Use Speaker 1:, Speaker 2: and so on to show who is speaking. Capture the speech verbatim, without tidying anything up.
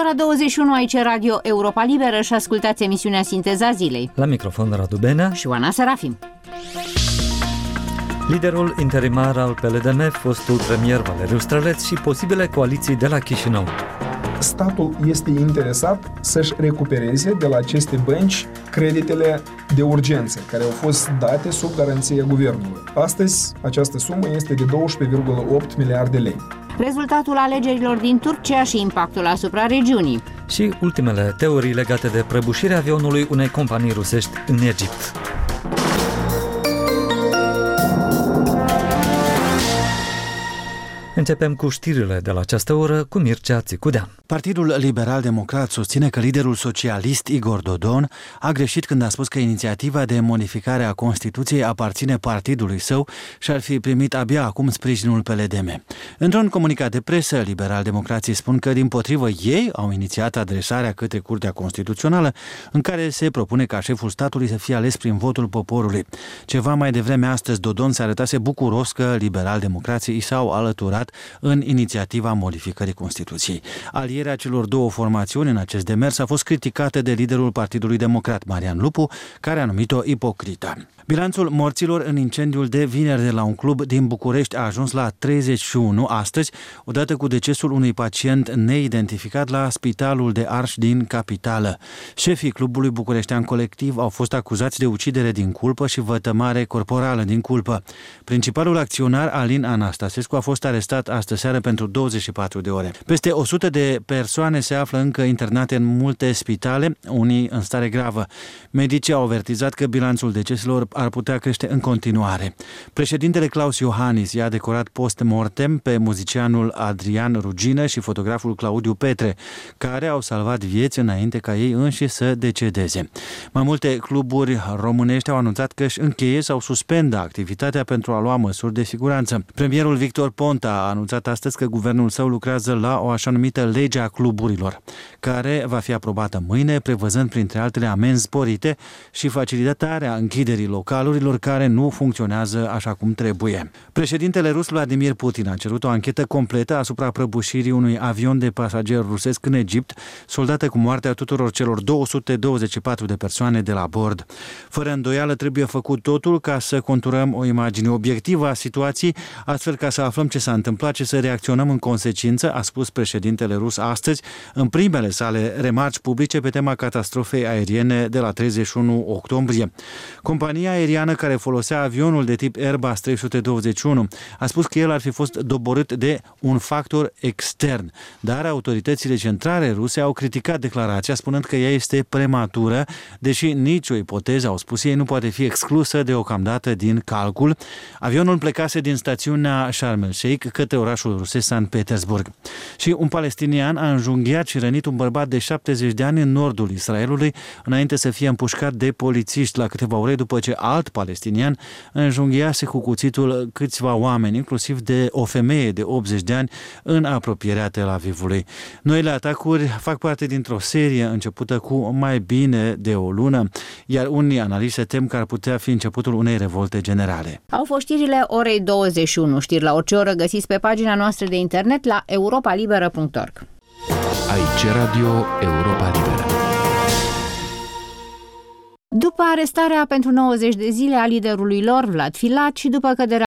Speaker 1: ora douăzeci și unu aici Radio Europa Liberă și ascultați emisiunea Sinteza Zilei.
Speaker 2: La microfon Radu Benea
Speaker 1: și Oana Serafim.
Speaker 2: Liderul interimar al P L D M, fostul premier Valeriu Străleț și posibile coaliții de la Chișinău.
Speaker 3: Statul este interesat să-și recupereze de la aceste bănci creditele de urgență care au fost date sub garanția guvernului. Astăzi, această sumă este de douăsprezece virgulă opt miliarde de lei.
Speaker 1: Rezultatul alegerilor din Turcia și impactul asupra regiunii.
Speaker 2: Și ultimele teorii legate de prăbușirea avionului unei companii rusești în Egipt. Începem cu știrile de la această oră cu Mircea Țicudean.
Speaker 4: Partidul Liberal-Democrat susține că liderul socialist Igor Dodon a greșit când a spus că inițiativa de modificare a Constituției aparține partidului său și ar fi primit abia acum sprijinul P L D M. Într-un comunicat de presă, liberal-democrații spun că dimpotrivă ei au inițiat adresarea către Curtea Constituțională în care se propune ca șeful statului să fie ales prin votul poporului. Ceva mai devreme astăzi Dodon se arătase bucuros că liberal-democrații i s-au alăturat în inițiativa modificării Constituției. Alierea celor două formațiuni în acest demers a fost criticată de liderul Partidului Democrat, Marian Lupu, care a numit-o ipocrită. Bilanțul morților în incendiul de vineri de la un club din București a ajuns la treizeci și unu astăzi, odată cu decesul unui pacient neidentificat la Spitalul de Arș din capitală. Șefii clubului bucureștean Colectiv au fost acuzați de ucidere din culpă și vătămare corporală din culpă. Principalul acționar, Alin Anastasescu, a fost arestat astă-seară pentru douăzeci și patru de ore. Peste o sută de persoane se află încă internate în multe spitale, unii în stare gravă. Medicii au avertizat că bilanțul deceselor ar putea crește în continuare. Președintele Claus Iohannis i-a decorat post-mortem pe muzicianul Adrian Rugină și fotograful Claudiu Petre, care au salvat vieți înainte ca ei înși să decedeze. Mai multe cluburi românești au anunțat că își încheie sau suspendă activitatea pentru a lua măsuri de siguranță. Premierul Victor Ponta a anunțat astăzi că guvernul său lucrează la o așa numită lege a cluburilor, care va fi aprobată mâine, prevăzând printre altele amenzi sporite și facilitarea închiderii localurilor care nu funcționează așa cum trebuie. Președintele rus Vladimir Putin a cerut o anchetă completă asupra prăbușirii unui avion de pasageri rusesc în Egipt, soldată cu moartea tuturor celor două sute douăzeci și patru de persoane de la bord. Fără îndoială trebuie făcut totul ca să conturăm o imagine obiectivă a situației, astfel ca să aflăm ce s-a întâmplat și să reacționăm în consecință, a spus președintele rus astăzi în primele sale remarci publice pe tema catastrofei aeriene de la treizeci și unu octombrie. Compania aeriană care folosea avionul de tip Airbus trei sute douăzeci și unu a spus că el ar fi fost doborât de un factor extern, dar autoritățile centrale ruse au criticat declarația, spunând că ea este prematură, deși nicio ipoteză, au spus ei, nu poate fi exclusă deocamdată din calcul. Avionul plecase din stațiunea Sharm el-Sheikh către orașul rusesc Sankt Petersburg. Și un palestinian a înjunghiat și rănit un bărbat de șaptezeci de ani în nordul Israelului, înainte să fie împușcat de polițiști la câteva ore după ce alt palestinian înjunghiase cu cuțitul câțiva oameni, inclusiv de o femeie de optzeci de ani, în apropierea Tel Avivului. Noile atacuri fac parte dintr-o serie începută cu mai bine de o lună, iar unii analiști se tem că ar putea fi începutul unei revolte generale.
Speaker 1: Au fost știrile orei douăzeci și unu. Știri la orice oră găsiți pe pagina noastră de internet la europa liberă punct org.
Speaker 5: Aici Radio Europa Liberă.
Speaker 1: După arestarea pentru nouăzeci de zile a liderului lor, Vlad Filat, și după căderea